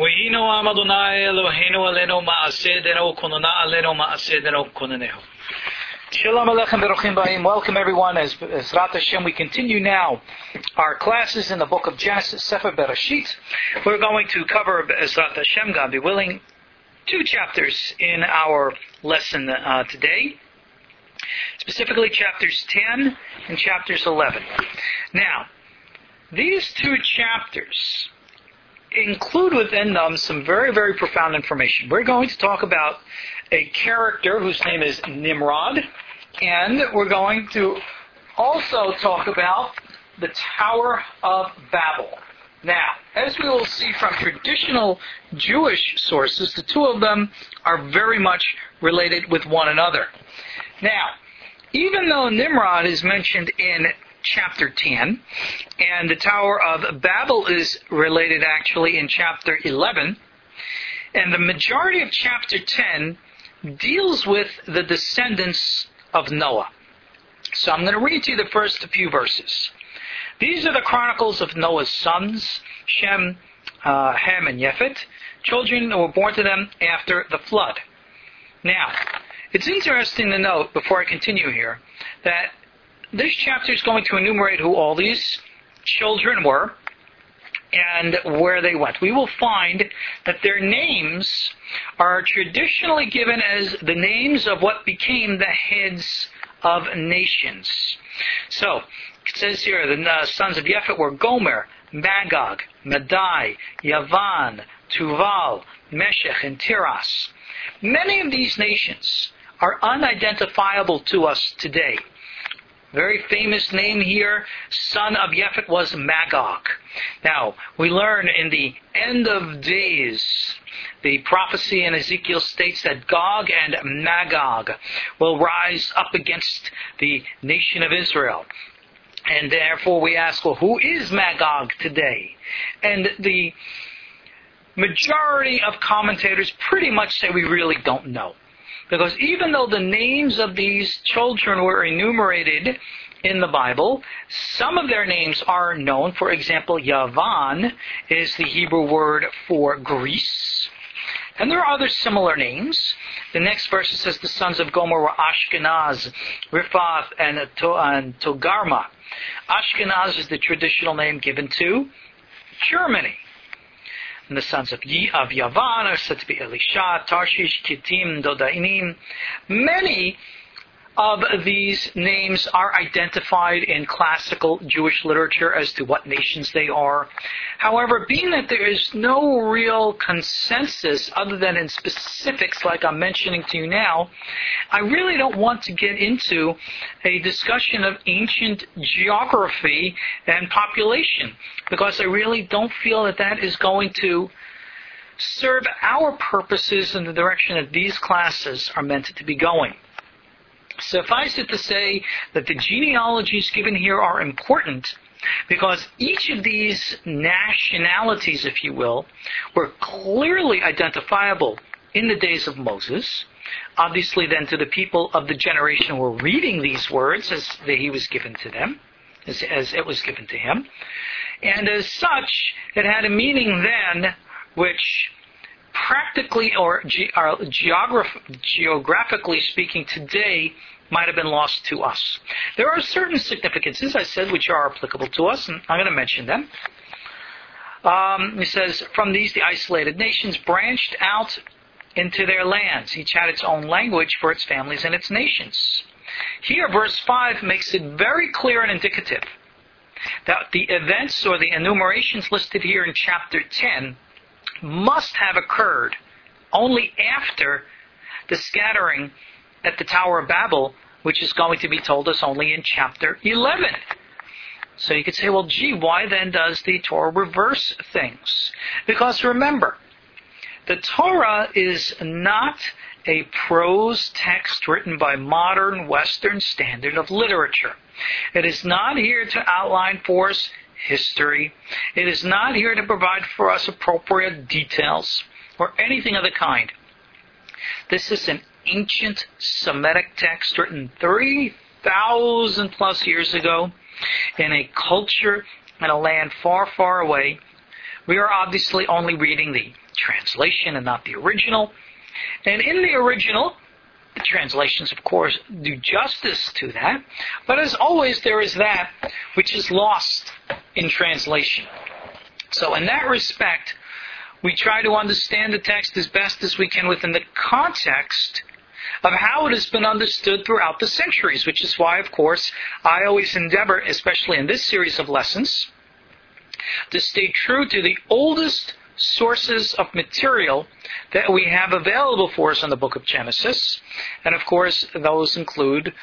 V'hinu am Adonai Eloheinu alenu ma'aseh deno konona alenu ma'aseh deno kononehu. Shalom Aleichem Beruchim Ba'im. Welcome everyone. As Rat Hashem, we continue now our classes in the book of Genesis, Sefer Bereshit. We're going to cover, as Rat Hashem, God be willing, 2 chapters in our lesson today. Specifically chapters 10 and chapters 11. Now, these 2 chapters include within them some very, very profound information. We're going to talk about a character whose name is Nimrod, and we're going to also talk about the Tower of Babel. Now, as we will see from traditional Jewish sources, the 2 of them are very much related with one another. Now, even though Nimrod is mentioned in chapter 10, and the Tower of Babel is related actually in chapter 11, and the majority of chapter 10 deals with the descendants of Noah. So I'm going to read to you the first few verses. These are the chronicles of Noah's sons, Shem, Ham, and Yefet, children who were born to them after the flood. Now, it's interesting to note, before I continue here, that this chapter is going to enumerate who all these children were and where they went. We will find that their names are traditionally given as the names of what became the heads of nations. So, it says here, the sons of Yefet were Gomer, Magog, Madai, Yavan, Tuval, Meshech, and Tiras. Many of these nations are unidentifiable to us today. Very famous name here, son of Yefet, was Magog. Now, we learn in the end of days, the prophecy in Ezekiel states that Gog and Magog will rise up against the nation of Israel. And therefore we ask, well, who is Magog today? And the majority of commentators pretty much say we really don't know. Because even though the names of these children were enumerated in the Bible, some of their names are known. For example, Yavan is the Hebrew word for Greece. And there are other similar names. The next verse says the sons of Gomer were Ashkenaz, Riphath, and Togarma. Ashkenaz is the traditional name given to Germany. And the sons of Yavan are said to be Elisha, Tarshish, Kittim, Dodainim. Many of these names are identified in classical Jewish literature as to what nations they are. However, being that there is no real consensus other than in specifics like I'm mentioning to you now, I really don't want to get into a discussion of ancient geography and population, because I really don't feel that that is going to serve our purposes in the direction that these classes are meant to be going. Suffice it to say that the genealogies given here are important because each of these nationalities, if you will, were clearly identifiable in the days of Moses. Obviously then to the people of the generation who were reading these words as he was given to them, as it was given to him. And as such, it had a meaning then which practically or geographically speaking today might have been lost to us. There are certain significances, I said, which are applicable to us, and I'm going to mention them. It says, from these the isolated nations branched out into their lands. Each had its own language for its families and its nations. Here, verse 5 makes it very clear and indicative that the events or the enumerations listed here in chapter 10 must have occurred only after the scattering at the Tower of Babel, which is going to be told us only in chapter 11. So you could say, well, gee, why then does the Torah reverse things? Because remember, the Torah is not a prose text written by modern Western standard of literature. It is not here to outline for us history. It is not here to provide for us appropriate details or anything of the kind. This is an ancient Semitic text written 3,000 plus years ago in a culture and a land far, far away we are obviously only reading the translation and not the original. And in the original, the translations, of course, do justice to that. But as always, there is that which is lost in translation. So in that respect, we try to understand the text as best as we can within the context of how it has been understood throughout the centuries, which is why, of course, I always endeavor, especially in this series of lessons, to stay true to the oldest sources of material that we have available for us in the book of Genesis. And of course, those include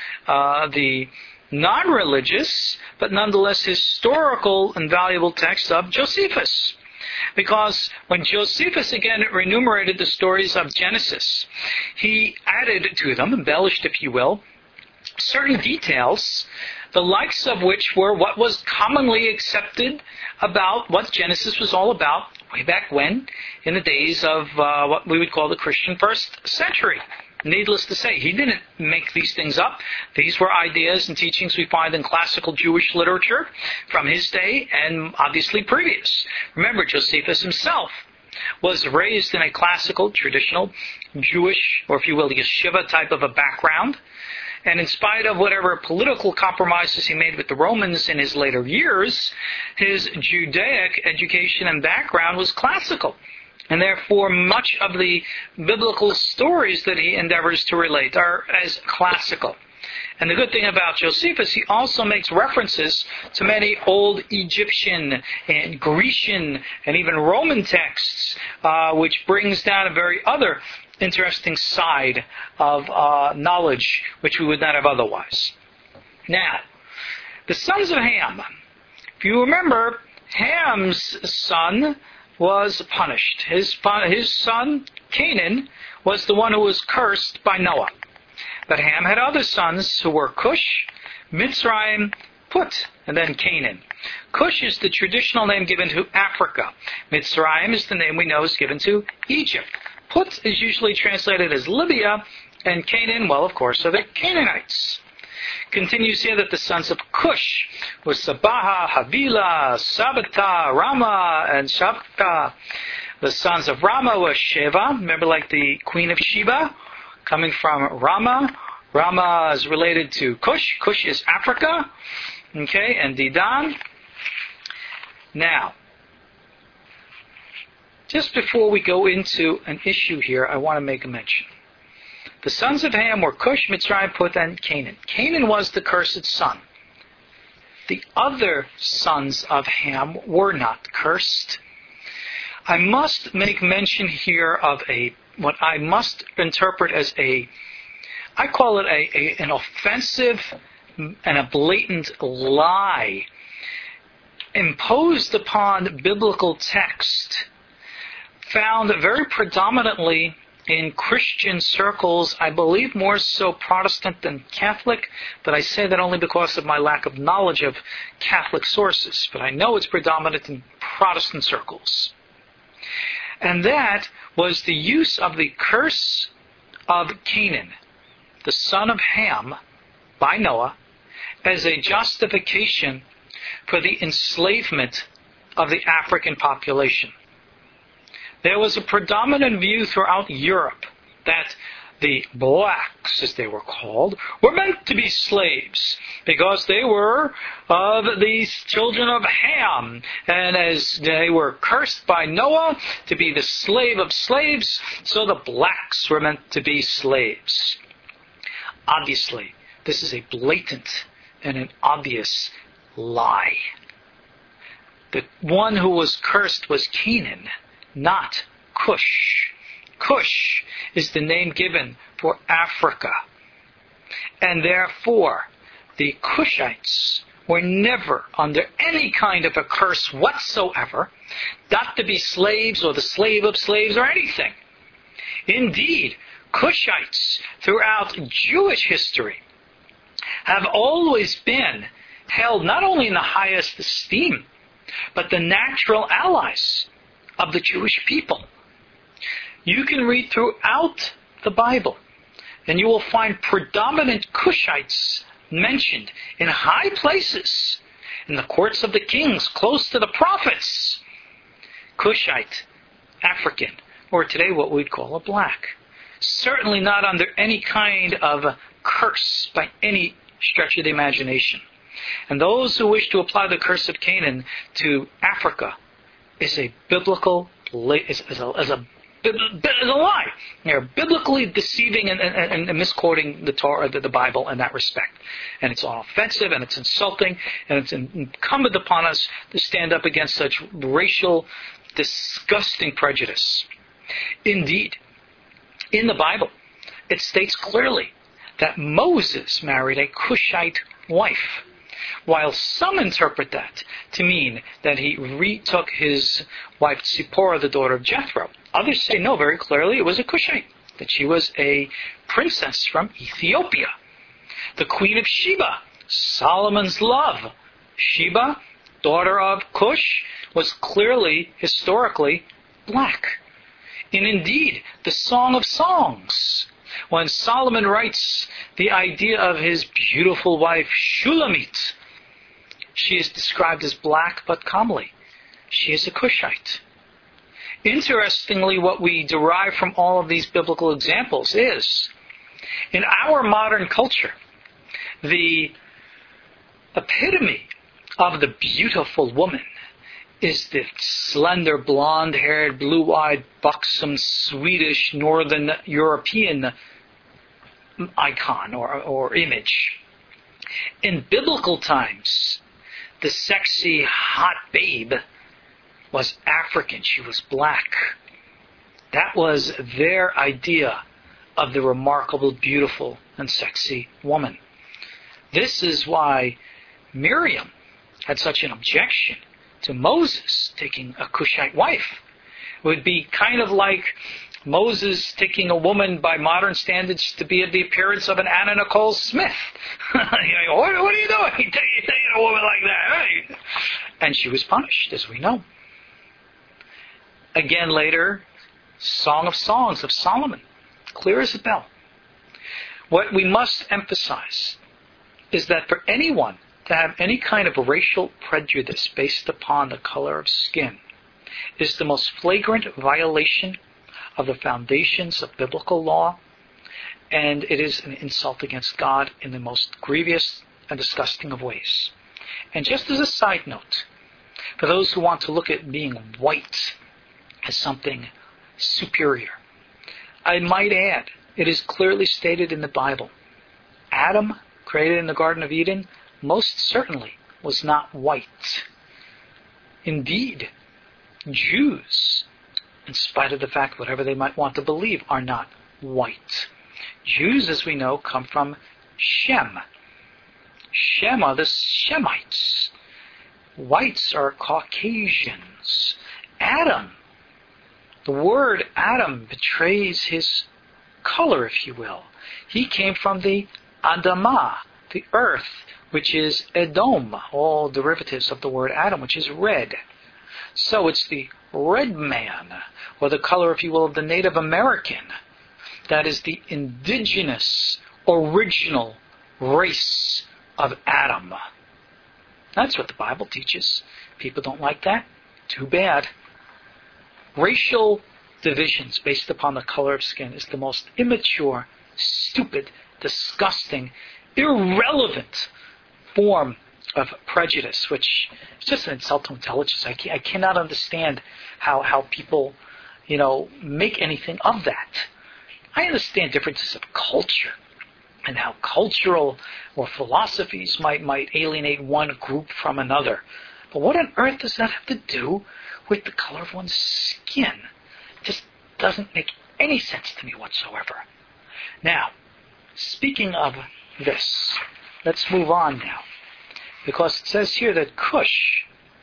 the non-religious, but nonetheless historical and valuable text of Josephus. Because when Josephus again enumerated the stories of Genesis, he added to them, embellished if you will, certain details, the likes of which were what was commonly accepted about what Genesis was all about way back when, in the days of what we would call the Christian first century. Needless to say, he didn't make these things up. These were ideas and teachings we find in classical Jewish literature from his day and obviously previous. Remember, Josephus himself was raised in a classical, traditional, Jewish, or if you will, yeshiva type of a background. And in spite of whatever political compromises he made with the Romans in his later years, his Judaic education and background was classical. And therefore, much of the biblical stories that he endeavors to relate are as classical. And the good thing about Josephus, he also makes references to many old Egyptian and Grecian and even Roman texts, which brings down a very other interesting side of knowledge which we would not have otherwise. Now, the sons of Ham. If you remember, Ham's son was punished. His son, Canaan, was the one who was cursed by Noah. But Ham had other sons who were Cush, Mitzrayim, Put, and then Canaan. Cush is the traditional name given to Africa. Mitzrayim is the name we know is given to Egypt. Put is usually translated as Libya, and Canaan, well, of course, are the Canaanites. Continues here that the sons of Cush were Sabaha, Havila, Sabata, Rama, and Shabta. The sons of Rama were Sheva, remember like the queen of Sheba, coming from Rama. Rama is related to Cush. Cush is Africa. Okay, and Dedan. Now, just before we go into an issue here, I want to make a mention. The sons of Ham were Cush, Mitzrayim, Put, and Canaan. Canaan was the cursed son. The other sons of Ham were not cursed. I must make mention here of what I must interpret as I call it an offensive and a blatant lie imposed upon biblical text, found very predominantly in Christian circles, I believe more so Protestant than Catholic, but I say that only because of my lack of knowledge of Catholic sources. But I know it's predominant in Protestant circles. And that was the use of the curse of Canaan, the son of Ham, by Noah, as a justification for the enslavement of the African population. There was a predominant view throughout Europe that the blacks, as they were called, were meant to be slaves because they were of these children of Ham. And as they were cursed by Noah to be the slave of slaves, so the blacks were meant to be slaves. Obviously, this is a blatant and an obvious lie. The one who was cursed was Canaan, not Cush. Cush is the name given for Africa. And therefore, the Cushites were never under any kind of a curse whatsoever, not to be slaves or the slave of slaves or anything. Indeed, Cushites throughout Jewish history have always been held not only in the highest esteem, but the natural allies of the Jewish people. You can read throughout the Bible, and you will find predominant Cushites mentioned in high places, in the courts of the kings, close to the prophets. Cushite, African, or today what we'd call a black. Certainly not under any kind of curse by any stretch of the imagination. And those who wish to apply the curse of Canaan to Africa is a biblical, is a lie. They're biblically deceiving and misquoting the Torah, the Bible in that respect. And it's all offensive and it's insulting and it's incumbent upon us to stand up against such racial, disgusting prejudice. Indeed, in the Bible, it states clearly that Moses married a Cushite wife, while some interpret that to mean that he retook his wife Zipporah, the daughter of Jethro. Others say no, very clearly it was a Cushite, that she was a princess from Ethiopia, the queen of Sheba, Solomon's love. Sheba, daughter of Cush, was clearly, historically, black. And indeed, the Song of Songs, when Solomon writes the idea of his beautiful wife Shulamit, she is described as black but comely. She is a Cushite. Interestingly, what we derive from all of these biblical examples is, in our modern culture, the epitome of the beautiful woman is the slender, blonde-haired, blue-eyed, buxom, Swedish, Northern European icon or image. In biblical times, the sexy, hot babe was African. She was black. That was their idea of the remarkable, beautiful, and sexy woman. This is why Miriam had such an objection to Moses taking a Cushite wife. It would be kind of like Moses taking a woman by modern standards to be the appearance of an Anna Nicole Smith. What are you doing? You taking a woman like that? Hey? And she was punished, as we know. Again later, Song of Songs of Solomon, clear as a bell. What we must emphasize is that for anyone to have any kind of racial prejudice based upon the color of skin is the most flagrant violation of the foundations of biblical law, and it is an insult against God in the most grievous and disgusting of ways. And just as a side note, for those who want to look at being white as something superior, I might add, it is clearly stated in the Bible, Adam, created in the Garden of Eden, most certainly was not white. Indeed, Jews, in spite of the fact whatever they might want to believe, are not white. Jews, as we know, come from Shem. Shem are the Shemites. Whites are Caucasians. Adam, the word Adam betrays his color, if you will. He came from the Adamah, the earth, which is Edom, all derivatives of the word Adam, which is red. So it's the red man, or the color, if you will, of the Native American, that is the indigenous, original race of Adam. That's what the Bible teaches. People don't like that? Too bad. Racial divisions based upon the color of skin is the most immature, stupid, disgusting, irrelevant form of prejudice, which is just an insult to intelligence. I cannot understand how people, make anything of that. I understand differences of culture and how cultural or philosophies might alienate one group from another. But what on earth does that have to do with the color of one's skin? It just doesn't make any sense to me whatsoever. Now, speaking of this, let's move on now. Because it says here that Cush,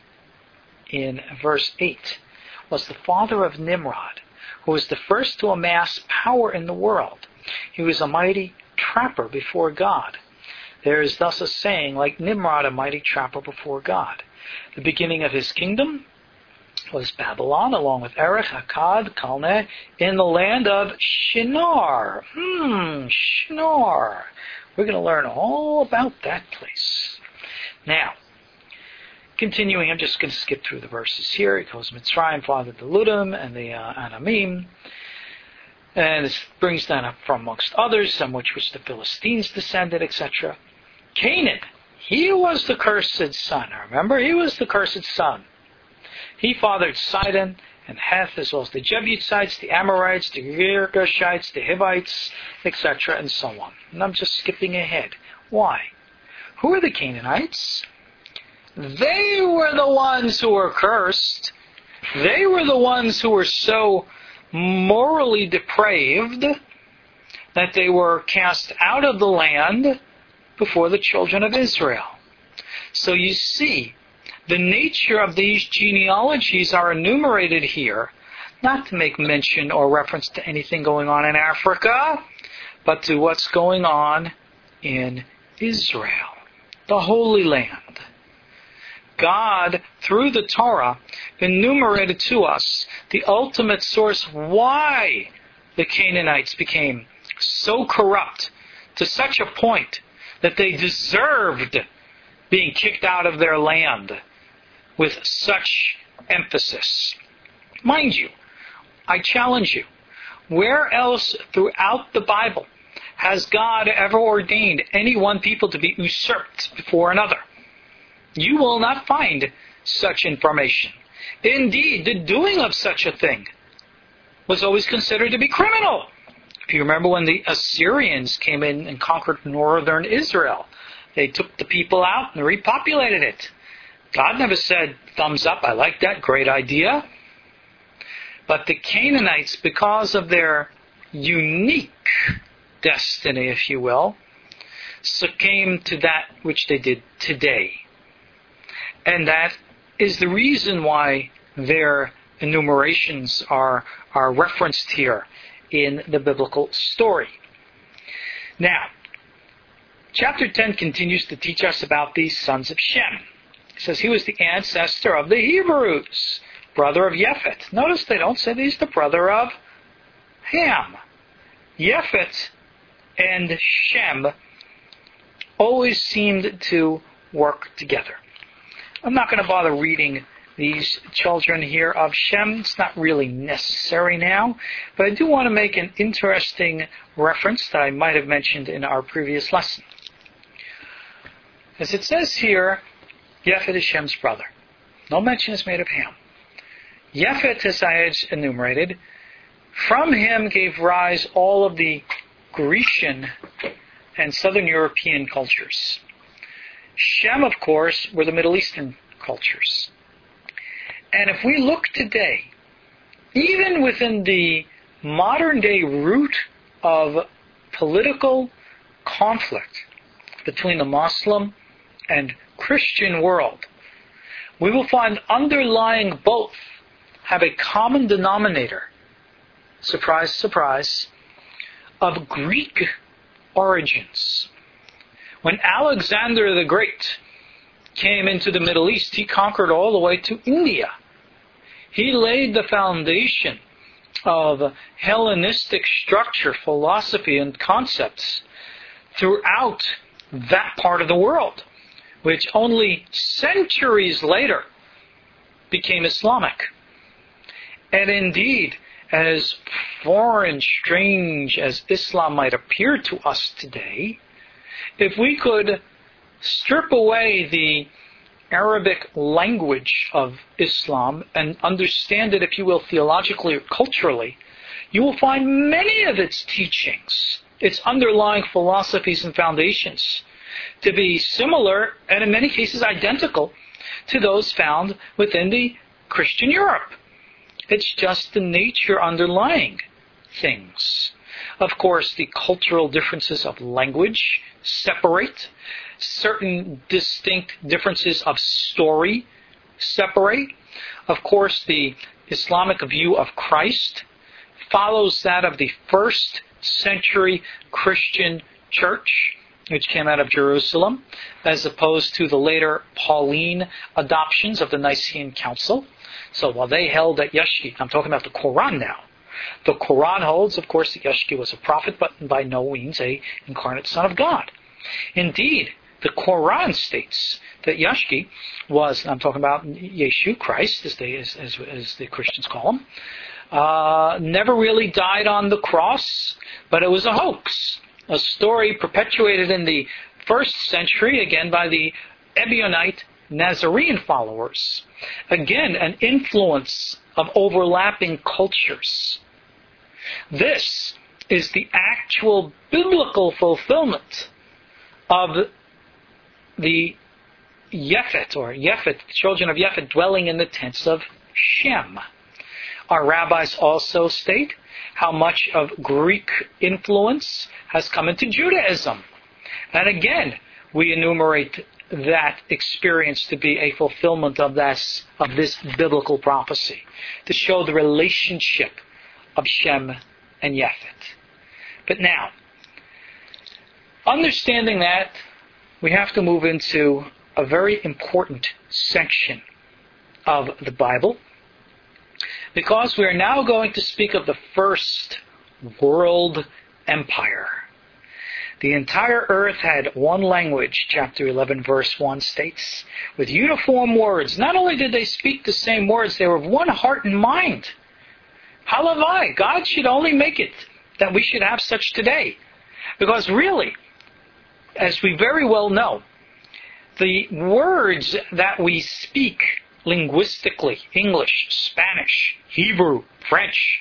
in verse 8, was the father of Nimrod, who was the first to amass power in the world. He was a mighty trapper before God. There is thus a saying, like Nimrod, a mighty trapper before God. The beginning of his kingdom was Babylon, along with Erech, Akkad, Calneh, in the land of Shinar. Shinar. We're going to learn all about that place. Now, Continuing, I'm just going to skip through the verses here. It goes, Mitzrayim fathered the Ludim and the Anamim. And this brings down up from amongst others, some which the Philistines descended, etc. Canaan, he was the cursed son. Remember, he was the cursed son. He fathered Sidon and Heth, as well as the Jebusites, the Amorites, the Girgashites, the Hivites, etc., and so on. And I'm just skipping ahead. Why? Who are the Canaanites? They were the ones who were cursed. They were the ones who were so morally depraved that they were cast out of the land before the children of Israel. So you see, the nature of these genealogies are enumerated here, not to make mention or reference to anything going on in Africa, but to what's going on in Israel, the Holy Land. God, through the Torah, enumerated to us the ultimate source why the Canaanites became so corrupt to such a point that they deserved being kicked out of their land with such emphasis. Mind you, I challenge you, where else throughout the Bible has God ever ordained any one people to be usurped before another? You will not find such information. Indeed, the doing of such a thing was always considered to be criminal. If you remember when the Assyrians came in and conquered northern Israel, they took the people out and repopulated it. God never said, thumbs up, I like that, great idea. But the Canaanites, because of their unique destiny, if you will, succumbed to that which they did today. And that is the reason why their enumerations are referenced here in the biblical story. Now, chapter 10 continues to teach us about these sons of Shem. It says he was the ancestor of the Hebrews, brother of Yefet. Notice they don't say he's the brother of Ham. Yefet and Shem always seemed to work together. I'm not going to bother reading these children here of Shem. It's not really necessary now. But I do want to make an interesting reference that I might have mentioned in our previous lesson. As it says here, Yefet is Shem's brother. No mention is made of Ham. Yefet, as I had enumerated, from him gave rise all of the Grecian and Southern European cultures. Shem, of course, were the Middle Eastern cultures. And if we look today, even within the modern day root of political conflict between the Muslim and Christian world, we will find underlying both have a common denominator, surprise, surprise, of Greek origins. When Alexander the Great came into the Middle East, he conquered all the way to India. He laid the foundation of Hellenistic structure, philosophy, and concepts throughout that part of the world, which only centuries later became Islamic. And indeed, as foreign, strange as Islam might appear to us today, if we could strip away the Arabic language of Islam and understand it, if you will, theologically or culturally, you will find many of its teachings, its underlying philosophies and foundations, to be similar and in many cases identical to those found within the Christian Europe. It's just the nature underlying things. Of course, the cultural differences of language separate. Certain distinct differences of story separate. Of course, the Islamic view of Christ follows that of the first century Christian church, which came out of Jerusalem, as opposed to the later Pauline adoptions of the Nicene Council. So while they held that Yeshua, I'm talking about the Quran now, the Quran holds, of course, that Yeshua was a prophet, but by no means an incarnate Son of God. Indeed, The Quran states that Yashki was, I'm talking about Yeshu, Christ, as the Christians call him, never really died on the cross, but it was a hoax. A story perpetuated in the 1st century, again by the Ebionite Nazarene followers. Again, an influence of overlapping cultures. This is the actual biblical fulfillment of the Yefet, children of Yefet, dwelling in the tents of Shem. Our rabbis also state how much of Greek influence has come into Judaism. And again, we enumerate that experience to be a fulfillment of this biblical prophecy, to show the relationship of Shem and Yefet. But now, understanding that, we have to move into a very important section of the Bible, because we are now going to speak of the first world empire. The entire earth had one language, chapter 11, verse 1 states, with uniform words. Not only did they speak the same words, they were of one heart and mind. Halavai, God should only make it that we should have such today. Because really, as we very well know, the words that we speak linguistically, English, Spanish, Hebrew, French,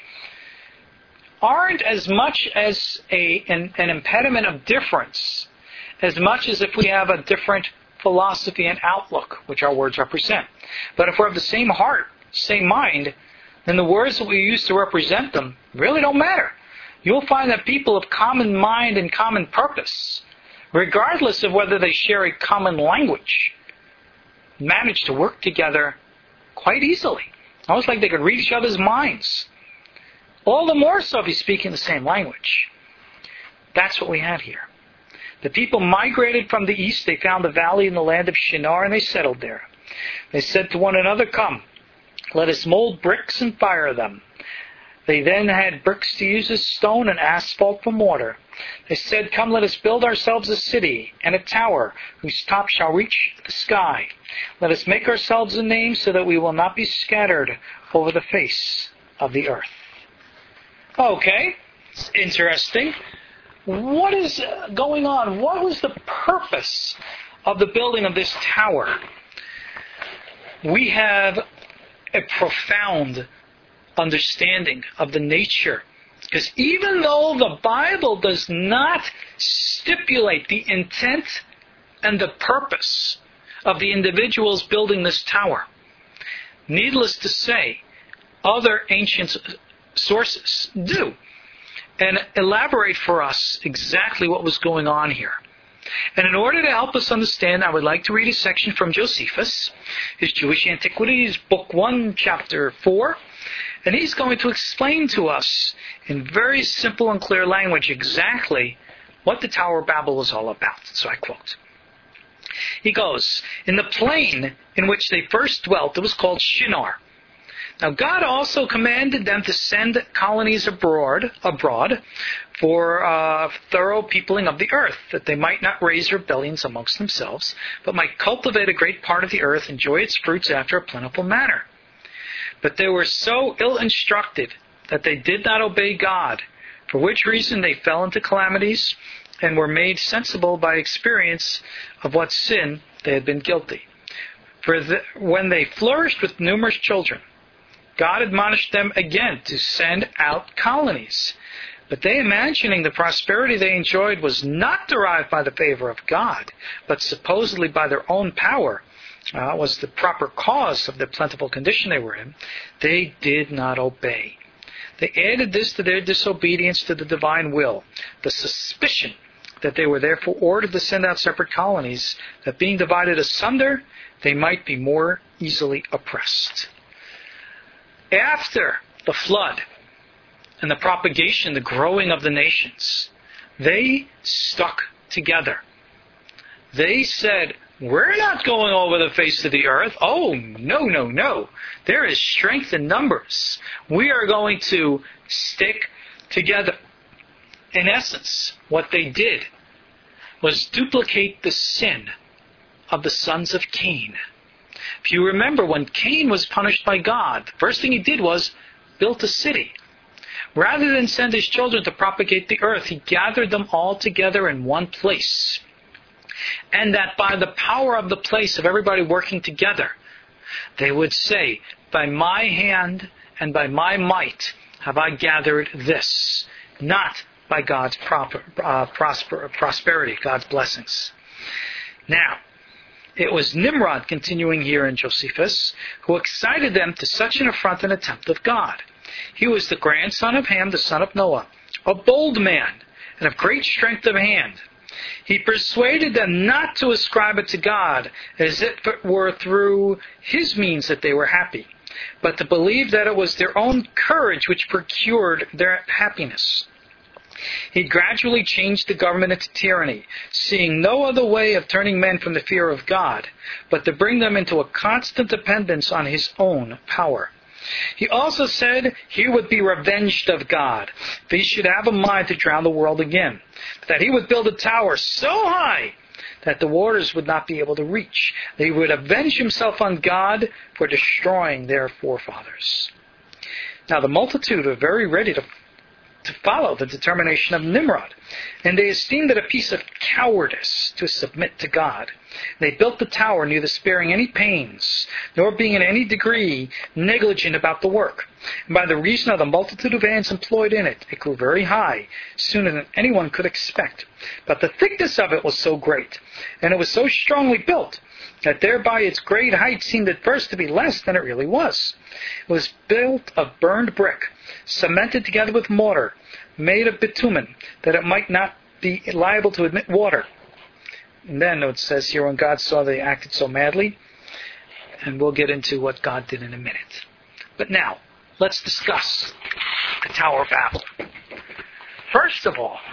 aren't as much as an impediment of difference, as much as if we have a different philosophy and outlook, which our words represent. But if we're of the same heart, same mind, then the words that we use to represent them really don't matter. You'll find that people of common mind and common purpose, regardless of whether they share a common language, manage to work together quite easily. Almost like they could read each other's minds. All the more so if you speak in the same language. That's what we have here. The people migrated from the east. They found a valley in the land of Shinar, and they settled there. They said to one another, "Come, let us mold bricks and fire them." They then had bricks to use as stone and asphalt for mortar. They said, "Come, let us build ourselves a city and a tower whose top shall reach the sky. Let us make ourselves a name so that we will not be scattered over the face of the earth." Okay, it's interesting. What is going on? What was the purpose of the building of this tower? We have a profound understanding of the nature. Because even though the Bible does not stipulate the intent and the purpose of the individuals building this tower, needless to say, other ancient sources do, and elaborate for us exactly what was going on here. And in order to help us understand, I would like to read a section from Josephus, his Jewish Antiquities, Book 1, Chapter 4, and he's going to explain to us in very simple and clear language exactly what the Tower of Babel was all about. So I quote. He goes, "In the plain in which they first dwelt, it was called Shinar. Now God also commanded them to send colonies abroad for thorough peopling of the earth, that they might not raise rebellions amongst themselves, but might cultivate a great part of the earth, enjoy its fruits after a plentiful manner. But they were so ill-instructed that they did not obey God, for which reason they fell into calamities and were made sensible by experience of what sin they had been guilty. For when they flourished with numerous children, God admonished them again to send out colonies. But they, imagining the prosperity they enjoyed was not derived by the favor of God, but supposedly by their own power, was the proper cause of the plentiful condition they were in, they did not obey. They added this to their disobedience to the divine will, the suspicion that they were therefore ordered to send out separate colonies, that being divided asunder, they might be more easily oppressed." After the flood and the propagation, the growing of the nations, they stuck together. They said, "We're not going over the face of the earth. Oh, no. There is strength in numbers. We are going to stick together." In essence, what they did was duplicate the sin of the sons of Cain. If you remember, when Cain was punished by God, the first thing he did was built a city. Rather than send his children to propagate the earth, he gathered them all together in one place. And that by the power of the place of everybody working together, they would say, by my hand and by my might have I gathered this, not by God's prosperity, God's blessings. Now, it was Nimrod, continuing here in Josephus, who excited them to such an affront and attempt of God. He was the grandson of Ham, the son of Noah, a bold man and of great strength of hand. He persuaded them not to ascribe it to God as if it were through his means that they were happy, but to believe that it was their own courage which procured their happiness. He gradually changed the government into tyranny, seeing no other way of turning men from the fear of God, but to bring them into a constant dependence on his own power. He also said he would be revenged of God if he should have a mind to drown the world again, that he would build a tower so high that the waters would not be able to reach, that he would avenge himself on God for destroying their forefathers. Now the multitude were very ready to follow the determination of Nimrod, and they esteemed it a piece of cowardice to submit to God. They built the tower neither sparing any pains, nor being in any degree negligent about the work. And by the reason of the multitude of hands employed in it, it grew very high, sooner than anyone could expect. But the thickness of it was so great, and it was so strongly built, that thereby its great height seemed at first to be less than it really was. It was built of burned brick, cemented together with mortar, made of bitumen, that it might not be liable to admit water. And then it says here, when God saw they acted so madly, and we'll get into what God did in a minute. But now, let's discuss the Tower of Babel. First of all,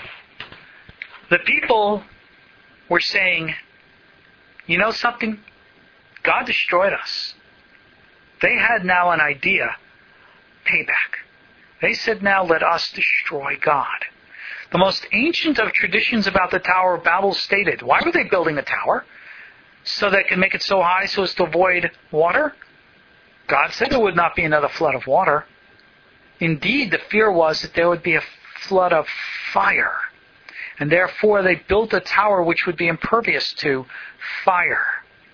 the people were saying, you know something? God destroyed us. They had now an idea, payback. They said, now let us destroy God. The most ancient of traditions about the Tower of Babel stated, why were they building a tower? So they could make it so high so as to avoid water? God said there would not be another flood of water. Indeed, the fear was that there would be a flood of fire. And therefore they built a tower which would be impervious to fire.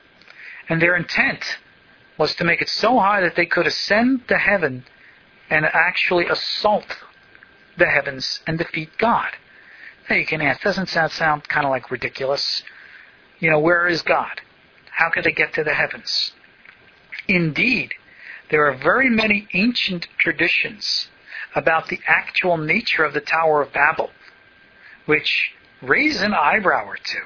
And their intent was to make it so high that they could ascend to heaven and actually assault the heavens and defeat God. Now you can ask, doesn't that sound kind of like ridiculous? You know, where is God? How could they get to the heavens? Indeed, there are very many ancient traditions about the actual nature of the Tower of Babel, which raise an eyebrow or two.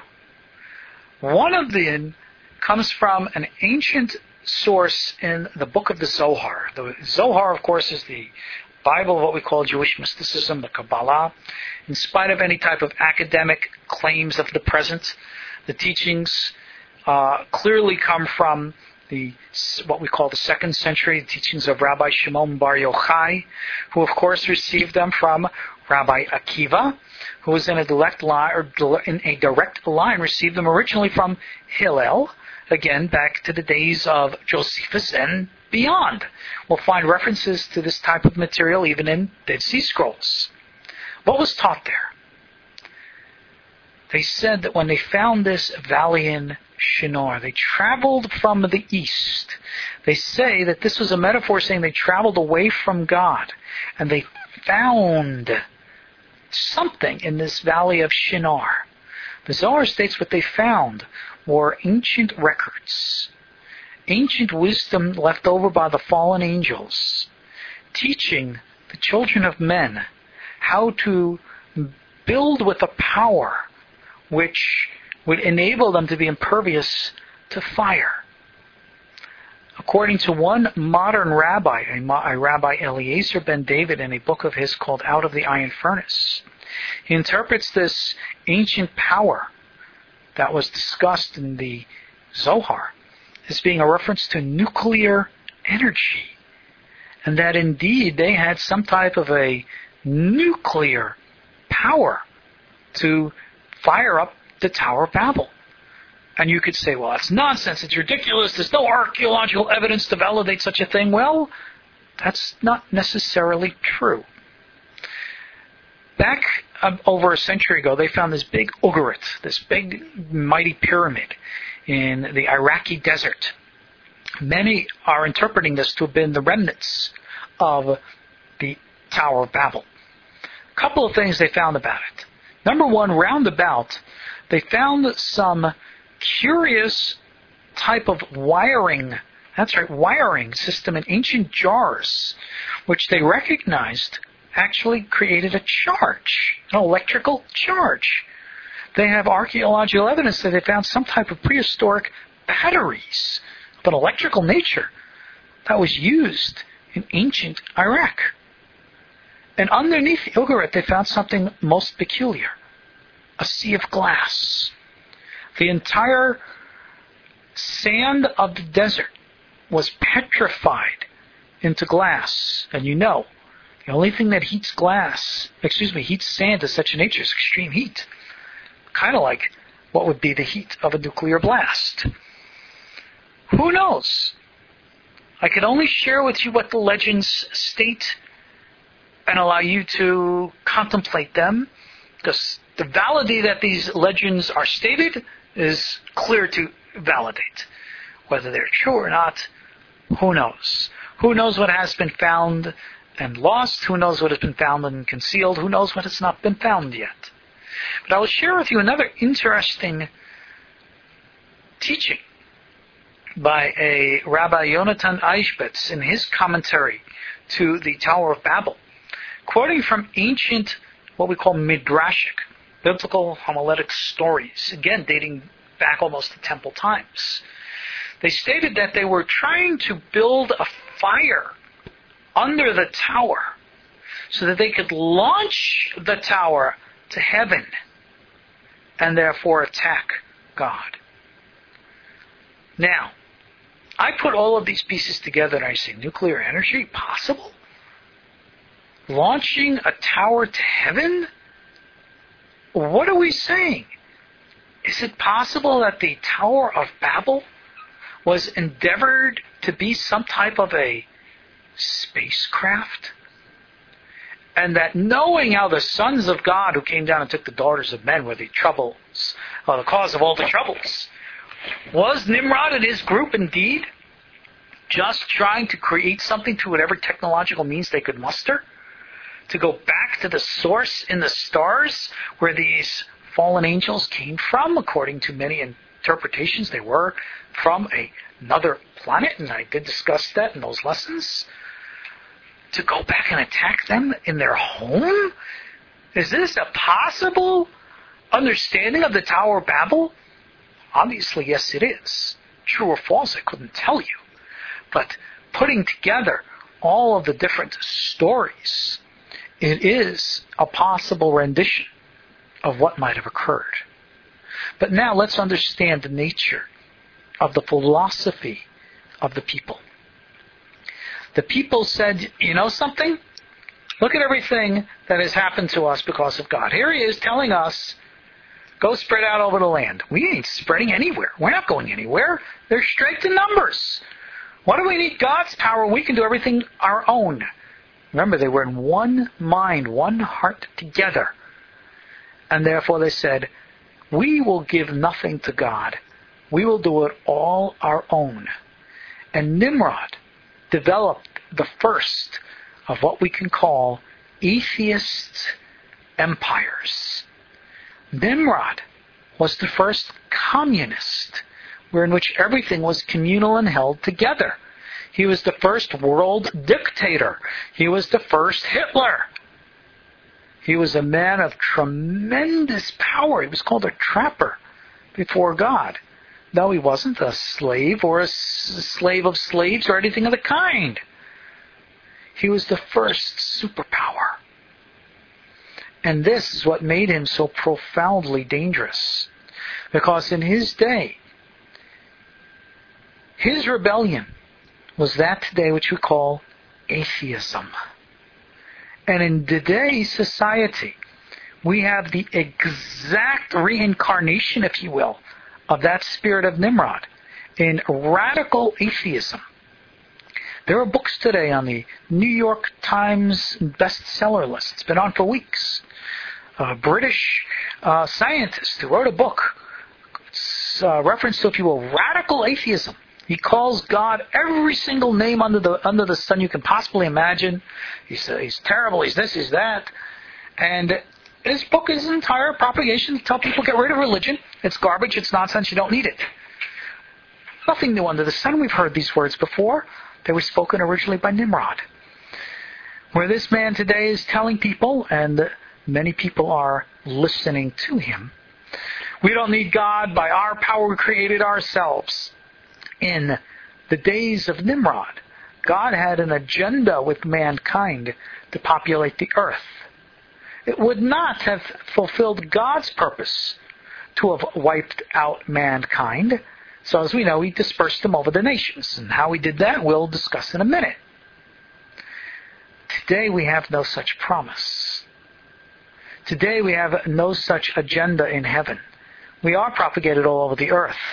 One of them comes from an ancient source in the book of the Zohar. The Zohar, of course, is the Bible of what we call Jewish mysticism, the Kabbalah. In spite of any type of academic claims of the present, the teachings clearly come from what we call the 2nd century, the teachings of Rabbi Shimon Bar Yochai, who of course received them from Rabbi Akiva, who was in a direct line, received them originally from Hillel, again back to the days of Josephus and beyond. We'll find references to this type of material even in Dead Sea Scrolls. What was taught there? They said that when they found this valley in Shinar, they traveled from the east. They say that this was a metaphor saying they traveled away from God, and they found something in this valley of Shinar. The Zohar states what they found were ancient records, ancient wisdom left over by the fallen angels, teaching the children of men how to build with a power which would enable them to be impervious to fire. According to one modern rabbi, a Rabbi Eliezer ben David, in a book of his called Out of the Iron Furnace, he interprets this ancient power that was discussed in the Zohar as being a reference to nuclear energy, and that indeed they had some type of a nuclear power to fire up the Tower of Babel. And you could say, well, that's nonsense. It's ridiculous. There's no archaeological evidence to validate such a thing. Well, that's not necessarily true. Back over a century ago, they found this big Ugarit, this big mighty pyramid in the Iraqi desert. Many are interpreting this to have been the remnants of the Tower of Babel. A couple of things they found about it. Number one, roundabout, they found some curious type of wiring, that's right, wiring system in ancient jars, which they recognized actually created a charge, an electrical charge. They have archaeological evidence that they found some type of prehistoric batteries of an electrical nature that was used in ancient Iraq. And underneath the Ugarit, they found something most peculiar, a sea of glass. The entire sand of the desert was petrified into glass. And you know, the only thing that heats sand to such a nature is extreme heat. Kind of like what would be the heat of a nuclear blast. Who knows? I can only share with you what the legends state and allow you to contemplate them, because the validity that these legends are stated is clear to validate. Whether they're true or not, who knows? Who knows what has been found and lost? Who knows what has been found and concealed? Who knows what has not been found yet? But I will share with you another interesting teaching by a Rabbi Yonatan Eishbetz in his commentary to the Tower of Babel, quoting from ancient, what we call midrashic, biblical homiletic stories, again dating back almost to temple times. They stated that they were trying to build a fire under the tower so that they could launch the tower to heaven and therefore attack God. Now, I put all of these pieces together and I say, nuclear energy? Possible? Launching a tower to heaven? What are we saying? Is it possible that the Tower of Babel was endeavored to be some type of a spacecraft? And that knowing how the sons of God who came down and took the daughters of men were the troubles, or the cause of all the troubles, was Nimrod and his group indeed just trying to create something through whatever technological means they could muster? To go back to the source in the stars where these fallen angels came from? According to many interpretations, they were from another planet, and I did discuss that in those lessons. To go back and attack them in their home? Is this a possible understanding of the Tower of Babel? Obviously, yes, it is. True or false, I couldn't tell you. But putting together all of the different stories, it is a possible rendition of what might have occurred. But now let's understand the nature of the philosophy of the people. The people said, you know something? Look at everything that has happened to us because of God. Here he is telling us, go spread out over the land. We ain't spreading anywhere. We're not going anywhere. They're straight to numbers. Why do we need God's power? We can do everything our own. Remember, they were in one mind, one heart together. And therefore they said, we will give nothing to God. We will do it all our own. And Nimrod developed the first of what we can call atheist empires. Nimrod was the first communist, in which everything was communal and held together. He was the first world dictator. He was the first Hitler. He was a man of tremendous power. He was called a trapper before God. No, he wasn't a slave or a slave of slaves or anything of the kind. He was the first superpower. And this is what made him so profoundly dangerous. Because in his day, his rebellion was that today which we call atheism. And in today's society, we have the exact reincarnation, if you will, of that spirit of Nimrod in radical atheism. There are books today on the New York Times bestseller list. It's been on for weeks. A British scientist who wrote a book, reference to, if you will, radical atheism. He calls God every single name under the sun you can possibly imagine. He's terrible, he's this, he's that. And his book is an entire propagation to tell people get rid of religion. It's garbage, it's nonsense, you don't need it. Nothing new under the sun. We've heard these words before. They were spoken originally by Nimrod. Where this man today is telling people, and many people are listening to him, we don't need God. By our power we created ourselves. In the days of Nimrod, God had an agenda with mankind to populate the earth. It would not have fulfilled God's purpose to have wiped out mankind. So as we know, he dispersed them over the nations. And how he did that, we'll discuss in a minute. Today we have no such promise. Today we have no such agenda in heaven. We are propagated all over the earth.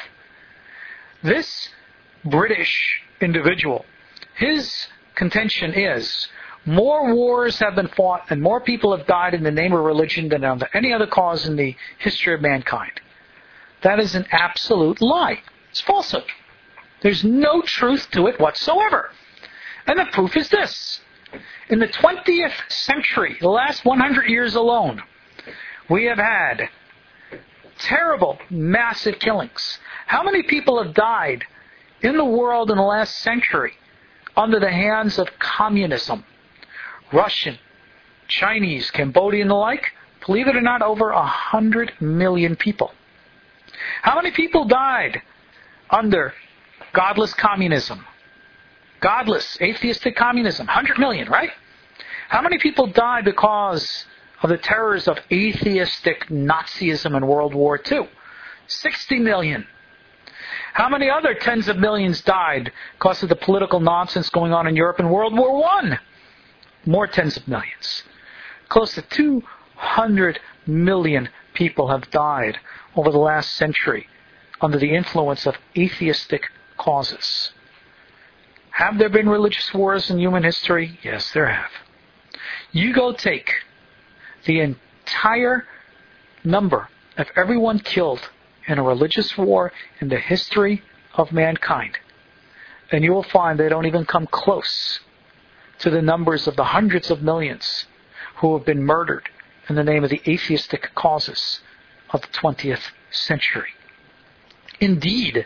This British individual, his contention is, more wars have been fought and more people have died in the name of religion than under any other cause in the history of mankind. That is an absolute lie. It's falsehood. There's no truth to it whatsoever. And the proof is this. In the 20th century, the last 100 years alone, we have had terrible, massive killings. How many people have died in the world in the last century under the hands of communism? Russian, Chinese, Cambodian, and the like. Believe it or not, over 100 million people. How many people died under godless communism? Godless, atheistic communism. 100 million, right? How many people died because of the terrors of atheistic Nazism in World War II? 60 million. How many other tens of millions died because of the political nonsense going on in Europe in World War I? More tens of millions. Close to 200 million people have died over the last century under the influence of atheistic causes. Have there been religious wars in human history? Yes, there have. You go take the entire number of everyone killed in a religious war in the history of mankind, and you will find they don't even come close to the numbers of the hundreds of millions who have been murdered in the name of the atheistic causes of the 20th century. Indeed,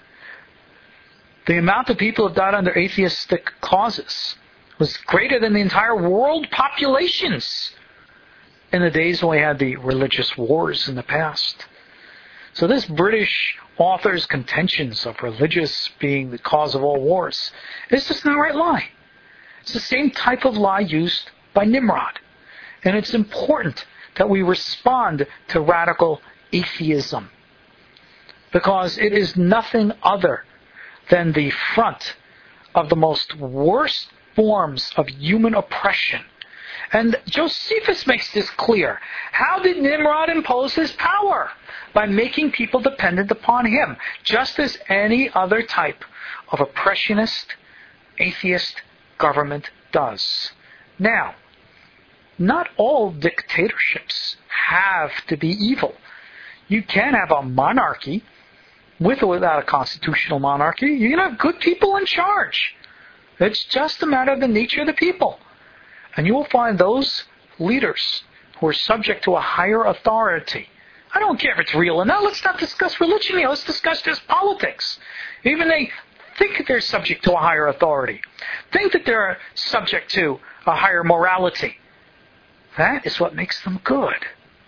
the amount of people who died under atheistic causes was greater than the entire world populations in the days when we had the religious wars in the past. So this British author's contentions of religious being the cause of all wars is just an outright lie. It's the same type of lie used by Nimrod. And it's important that we respond to radical atheism, because it is nothing other than the front of the most worst forms of human oppression. And Josephus makes this clear. How did Nimrod impose his power? By making people dependent upon him, just as any other type of oppressionist, atheist government does. Now, not all dictatorships have to be evil. You can have a monarchy with or without a constitutional monarchy. You can have good people in charge. It's just a matter of the nature of the people. And you will find those leaders who are subject to a higher authority. I don't care if it's real or not. Let's not discuss religion here. Let's discuss just politics. Even they think that they're subject to a higher authority. Think that they're subject to a higher morality. That is what makes them good.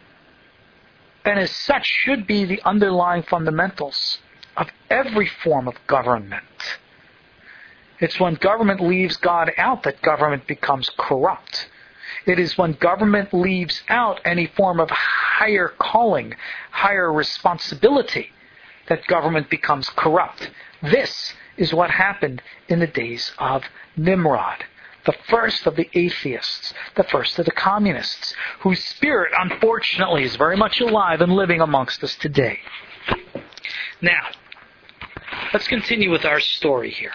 And as such should be the underlying fundamentals of every form of government. It's when government leaves God out that government becomes corrupt. It is when government leaves out any form of higher calling, higher responsibility, that government becomes corrupt. This is what happened in the days of Nimrod. the first of the atheists, the first of the communists, whose spirit, unfortunately, is very much alive and living amongst us today. Now, let's continue with our story here.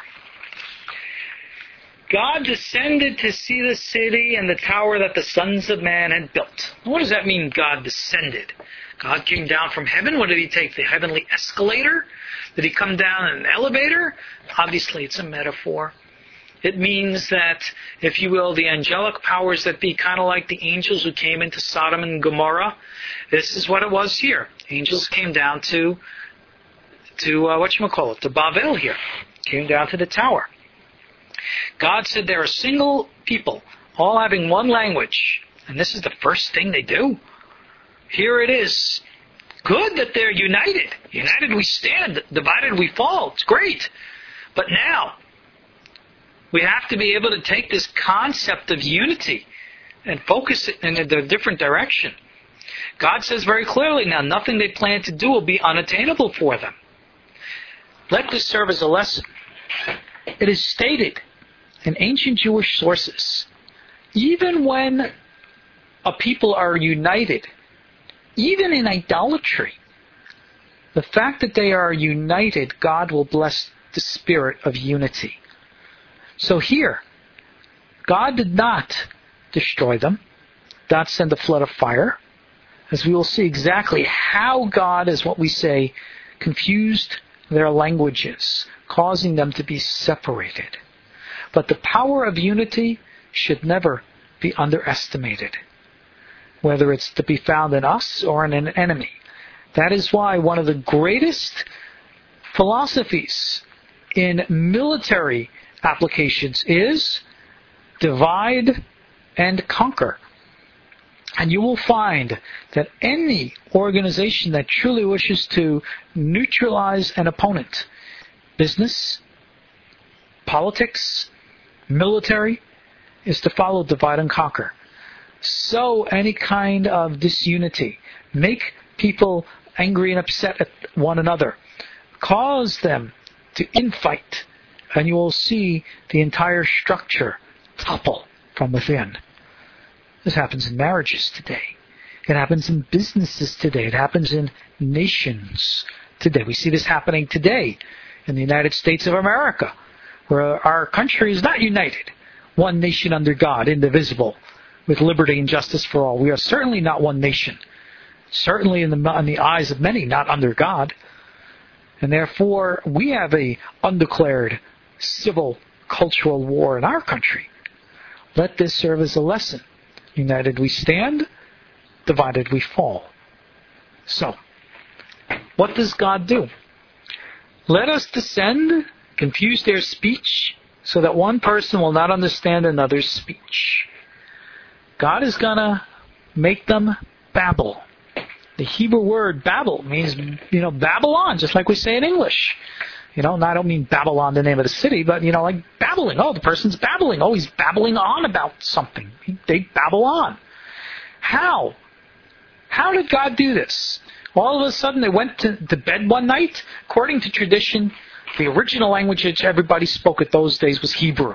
God descended to see the city and the tower that the sons of man had built. What does that mean, God descended? God came down from heaven. What did he take? The heavenly escalator? Did he come down in an elevator? Obviously, it's a metaphor. It means that, if you will, the angelic powers that be, kind of like the angels who came into Sodom and Gomorrah, this is what it was here. Angels came down to Babel here. Came down to the tower. God said they're a single people, all having one language. And this is the first thing they do. Here it is. Good that they're united. United we stand, divided we fall. It's great. But now, we have to be able to take this concept of unity and focus it in a different direction. God says very clearly now, nothing they plan to do will be unattainable for them. Let this serve as a lesson. It is stated in ancient Jewish sources, even when a people are united, even in idolatry, the fact that they are united, God will bless the spirit of unity. So here, God did not destroy them, not send a flood of fire, as we will see exactly how God, as what we say, confused their languages, causing them to be separated. But the power of unity should never be underestimated, whether it's to be found in us or in an enemy. That is why one of the greatest philosophies in military applications is divide and conquer. And you will find that any organization that truly wishes to neutralize an opponent, business, politics, military, is to follow divide and conquer. Sow any kind of disunity. Make people angry and upset at one another. Cause them to infight. And you will see the entire structure topple from within. This happens in marriages today. It happens in businesses today. It happens in nations today. We see this happening today in the United States of America, where our country is not united. One nation under God, indivisible, with liberty and justice for all. We are certainly not one nation. Certainly in the eyes of many, not under God. And therefore, we have a undeclared civil cultural war in our country. Let this serve as a lesson. United we stand, divided we fall. So, what does God do? Let us descend, confuse their speech, so that one person will not understand another's speech. God is going to make them babble. The Hebrew word babble means, Babylon, just like we say in English. And I don't mean Babylon, the name of the city, but, like babbling. Oh, the person's babbling. Oh, he's babbling on about something. They babble on. How? How did God do this? All of a sudden, they went to bed one night. According to tradition, the original language that everybody spoke at those days was Hebrew.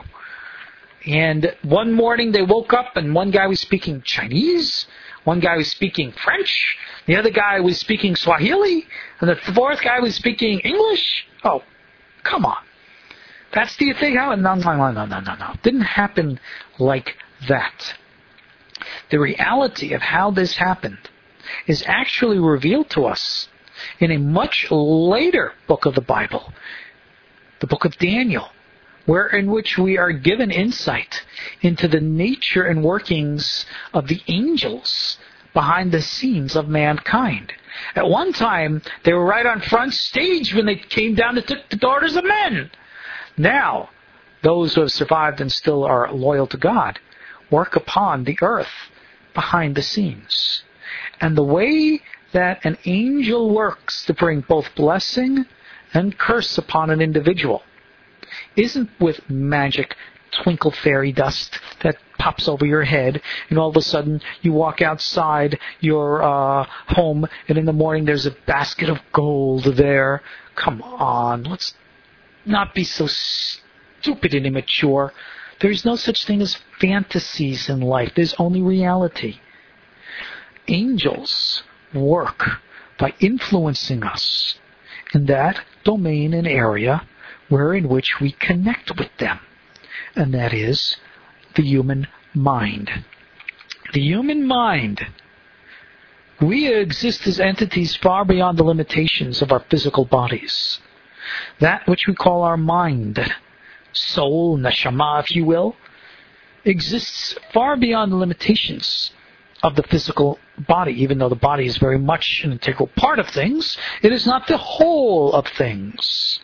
And one morning, they woke up, and one guy was speaking Chinese. One guy was speaking French. The other guy was speaking Swahili. And the fourth guy was speaking English. Oh, come on. That's the thing? No. It didn't happen like that. The reality of how this happened is actually revealed to us in a much later book of the Bible, the book of Daniel, in which we are given insight into the nature and workings of the angels behind the scenes of mankind. At one time, they were right on front stage when they came down to take the daughters of men. Now, those who have survived and still are loyal to God work upon the earth behind the scenes. And the way that an angel works to bring both blessing and curse upon an individual isn't with magic twinkle fairy dust that pops over your head, and all of a sudden you walk outside your home, and in the morning there's a basket of gold there. Come on, let's not be so stupid and immature. There's no such thing as fantasies in life. There's only reality. Angels work by influencing us in that domain and area in which we connect with them. And that is the human mind. The human mind. We exist as entities far beyond the limitations of our physical bodies. That which we call our mind, soul, neshama, if you will, exists far beyond the limitations of the physical body. Even though the body is very much an integral part of things, it is not the whole of things.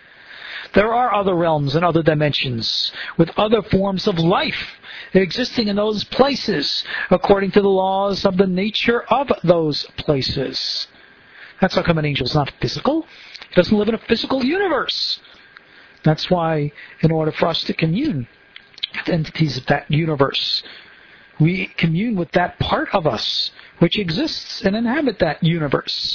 There are other realms and other dimensions with other forms of life existing in those places according to the laws of the nature of those places. That's how come an angel is not physical. He doesn't live in a physical universe. That's why in order for us to commune with entities of that universe, we commune with that part of us which exists and inhabit that universe.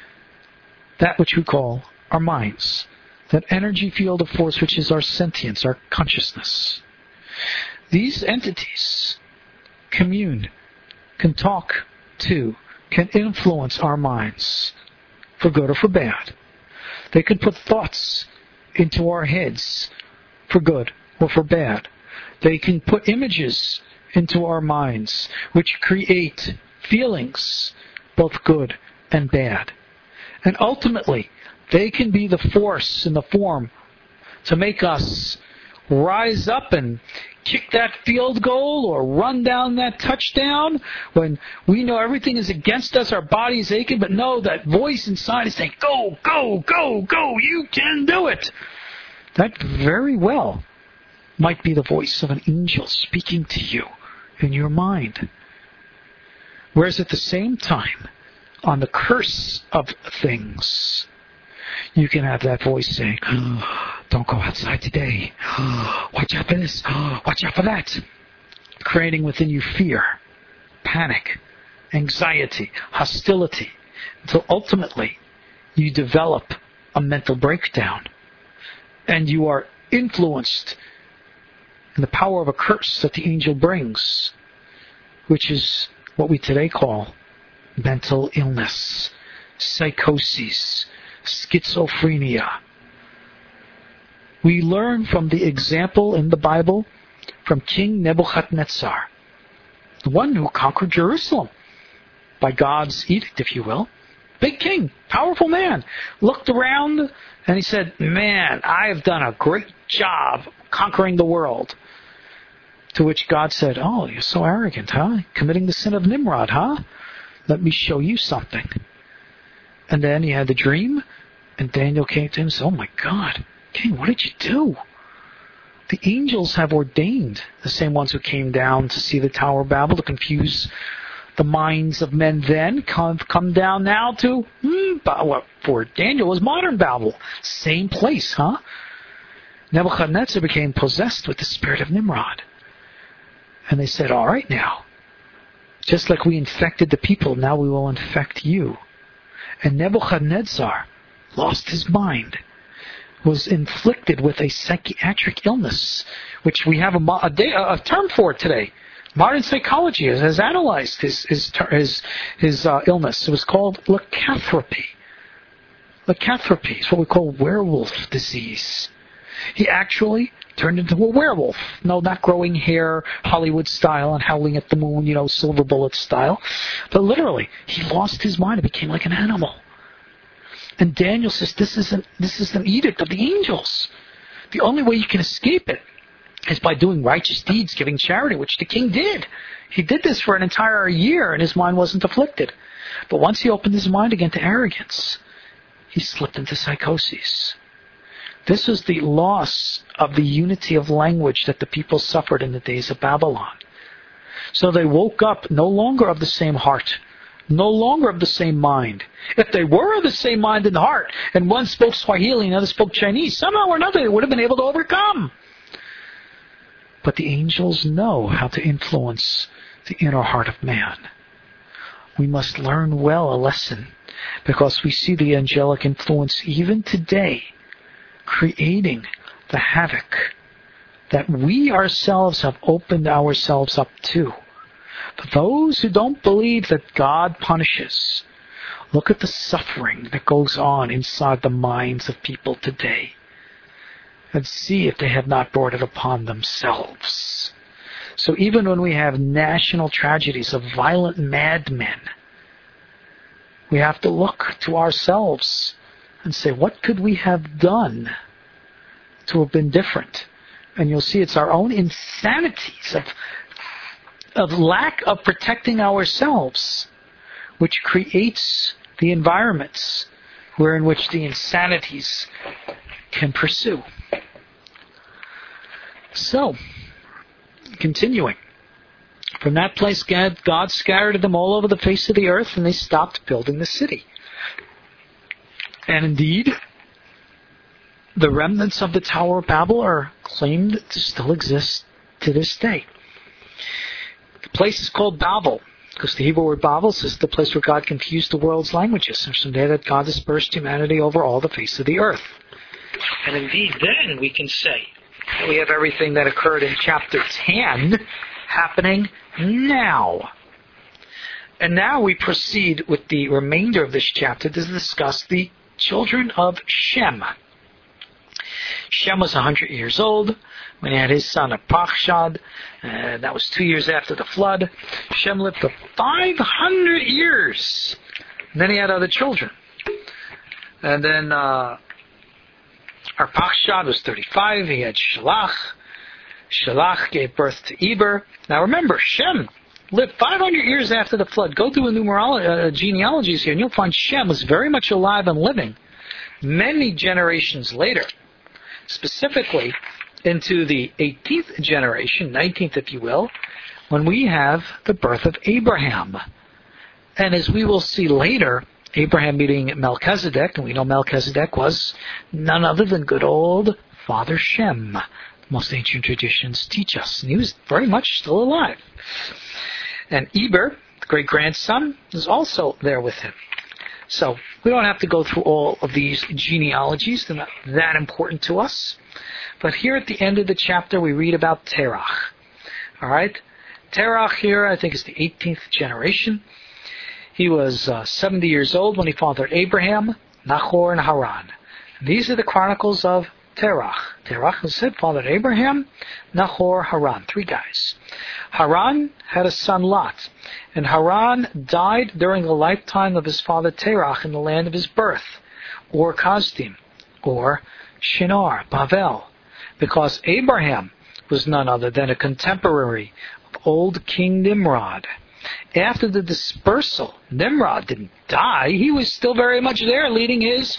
That which we call our minds. That energy field of force which is our sentience, our consciousness. These entities commune, can talk to, can influence our minds, for good or for bad. They can put thoughts into our heads, for good or for bad. They can put images into our minds, which create feelings, both good and bad. And ultimately, they can be the force and the form to make us rise up and kick that field goal or run down that touchdown when we know everything is against us, our body's aching, but no, that voice inside is saying, go, go, go, go, you can do it. That very well might be the voice of an angel speaking to you in your mind. Whereas at the same time, on the curse of things, you can have that voice saying, don't go outside today. Watch out for this. Watch out for that. Creating within you fear, panic, anxiety, hostility, until ultimately you develop a mental breakdown and you are influenced in the power of a curse that the angel brings, which is what we today call mental illness, psychoses, schizophrenia. We learn from the example in the Bible from King Nebuchadnezzar, the one who conquered Jerusalem by God's edict, if you will. Big king, powerful man, looked around and he said, man, I have done a great job conquering the world. To which God said, oh, you're so arrogant, huh? Committing the sin of Nimrod, huh? Let me show you something. And then he had the dream, and Daniel came to him and said, oh my God, King, what did you do? The angels have ordained, the same ones who came down to see the Tower of Babel, to confuse the minds of men then, come down now to, what for Daniel was modern Babel. Same place, huh? Nebuchadnezzar became possessed with the spirit of Nimrod. And they said, all right now, just like we infected the people, now we will infect you. And Nebuchadnezzar lost his mind, was inflicted with a psychiatric illness, which we have a term for today. Modern psychology has analyzed his illness. It was called lycanthropy. Lycanthropy is what we call werewolf disease. He actually turned into a werewolf. No, not growing hair, Hollywood style, and howling at the moon, silver bullet style. But literally, he lost his mind and became like an animal. And Daniel says, this is an edict of the angels. The only way you can escape it is by doing righteous deeds, giving charity, which the king did. He did this for an entire year, and his mind wasn't afflicted. But once he opened his mind again to arrogance, he slipped into psychoses. This was the loss of the unity of language that the people suffered in the days of Babylon. So they woke up no longer of the same heart, no longer of the same mind. If they were of the same mind and heart, and one spoke Swahili and the other spoke Chinese, somehow or another they would have been able to overcome. But the angels know how to influence the inner heart of man. We must learn well a lesson, because we see the angelic influence even today creating the havoc that we ourselves have opened ourselves up to. For those who don't believe that God punishes, look at the suffering that goes on inside the minds of people today, and see if they have not brought it upon themselves. So even when we have national tragedies of violent madmen, we have to look to ourselves and say, what could we have done to have been different? And you'll see it's our own insanities of lack of protecting ourselves, which creates the environments wherein which the insanities can pursue. So, continuing. From that place, God scattered them all over the face of the earth, and they stopped building the city. And indeed, the remnants of the Tower of Babel are claimed to still exist to this day. The place is called Babel, because the Hebrew word Babel says the place where God confused the world's languages, and from there that God dispersed humanity over all the face of the earth. And indeed, then we can say that we have everything that occurred in chapter 10 happening now. And now we proceed with the remainder of this chapter to discuss the children of Shem. Shem was 100 years old when he had his son Arpachshad. That was 2 years after the flood. Shem lived for 500 years. And then he had other children. And then Arpachshad was 35. He had Shalach. Shalach gave birth to Eber. Now remember, Shem lived 500 years after the flood. Go through genealogies here, and you'll find Shem was very much alive and living many generations later. Specifically into the 18th generation, 19th if you will, when we have the birth of Abraham. And as we will see later, Abraham meeting Melchizedek, and we know Melchizedek was none other than good old Father Shem. Most ancient traditions teach us. And he was very much still alive. And Eber, the great-grandson, is also there with him. So we don't have to go through all of these genealogies. They're not that important to us. But here at the end of the chapter, we read about Terach. All right? Terach here, I think, is the 18th generation. He was 70 years old when he fathered Abraham, Nahor, and Haran. And these are the chronicles of Terach. Terach, as I said, fathered Abraham, Nahor, Haran. 3 guys. Haran had a son, Lot. And Haran died during the lifetime of his father Terach in the land of his birth, or Kasdim, or Shinar, Bavel, because Abraham was none other than a contemporary of old King Nimrod. After the dispersal, Nimrod didn't die. He was still very much there, leading his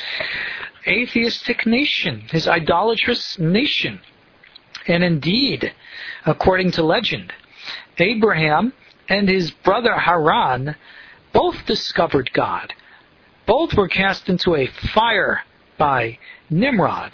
atheistic nation, his idolatrous nation. And indeed, according to legend, Abraham and his brother Haran both discovered God. Both were cast into a fire by Nimrod.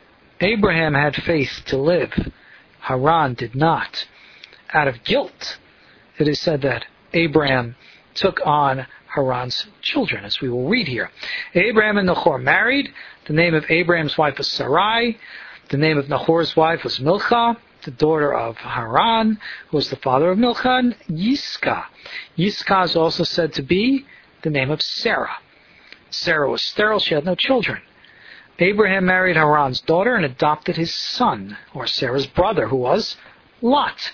Abraham had faith to live. Haran did not. Out of guilt, it is said that Abraham took on Haran's children, as we will read here. Abraham and Nahor married. The name of Abraham's wife was Sarai. The name of Nahor's wife was Milcah, the daughter of Haran, who was the father of Milcah, and Yiscah. Yiscah is also said to be the name of Sarah. Sarah was sterile. She had no children. Abraham married Haran's daughter and adopted his son, or Sarah's brother, who was Lot.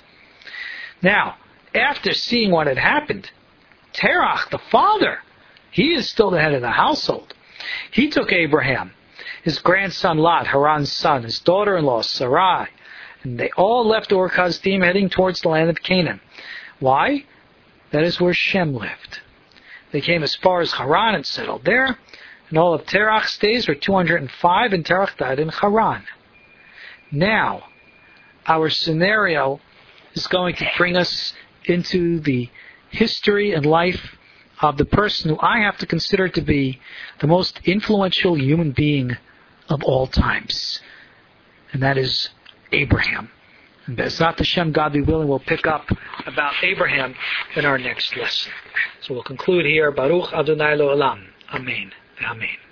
Now, after seeing what had happened, Terach, the father, he is still the head of the household. He took Abraham, his grandson Lot, Haran's son, his daughter-in-law Sarai, and they all left Ur Kasdim heading towards the land of Canaan. Why? That is where Shem lived. They came as far as Haran and settled there, and all of Terach's days were 205, and Terach died in Haran. Now, our scenario is going to bring us into the history and life of the person who I have to consider to be the most influential human being of all times. And that is Abraham. And Be'ezrat Hashem, God be willing, we'll pick up about Abraham in our next lesson. So we'll conclude here. Baruch Adonai Lo Olam. Amen. Amen.